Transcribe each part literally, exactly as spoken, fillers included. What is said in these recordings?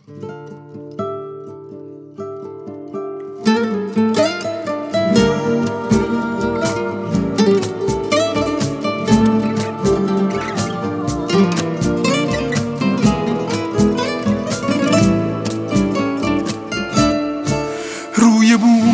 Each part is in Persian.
روی بوم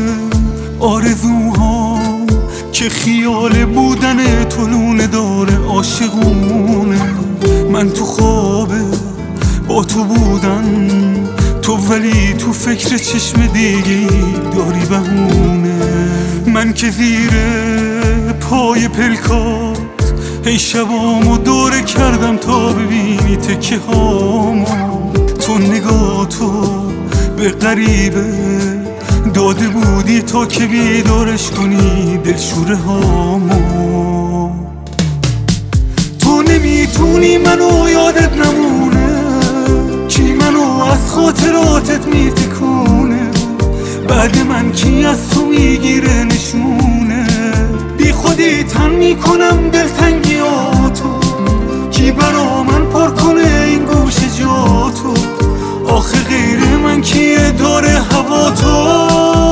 آرزوها که خیال بودن تو لونه داره عاشقونه، من تو خوابه با تو بودن تو، ولی تو فکر چشم دیگه داری بهونه. من که زیر پای پلکات هی شبامو دوره کردم تا ببینی تکه هامو، تو نگاه تو به غریبه داده بودی تا که بیدارش کنی دلشوره هامو. تو نمیتونی منو یادت نمونه، کی منو از خاطراتت میتکونه، بعد من کی از تو میگیره نشونه. بی خودی تن میکنم دلتنگیاتو، کی برا من پر کنه این گوشه جاتو، آخه غیر من کیه داره هوا تو.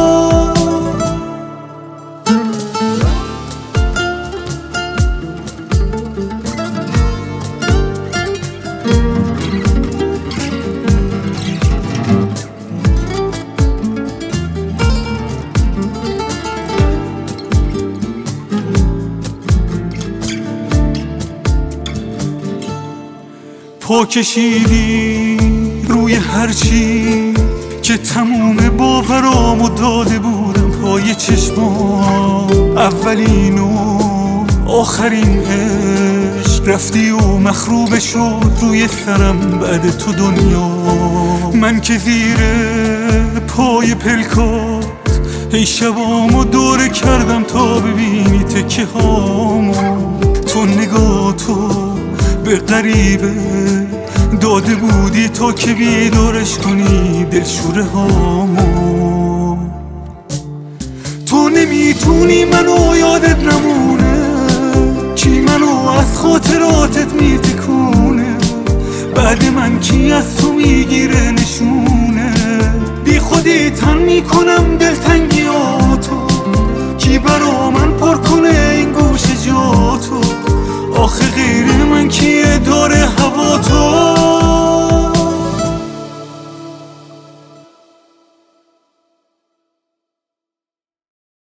پا کشیدی روی هرچی که تموم باورامو داده بودم پای چشمام، اولین و آخرین عشق رفتی و مخروبه شد روی سرم بعد تو دنیا. من که زیر پای پلکات هی شبامو دوره کردم تا ببینی تکه هامو، تو نگاه تو به غریبه داده بودی تا که بیدارش کنی دلشوره هامو. تو نمیتونی منو یادت نمونه، کی منو از خاطراتت میتکونه، بعد من کی از تو میگیره نشونه. بی خودی تن میکنم دلتنگیاتو، کی برا من پر کنه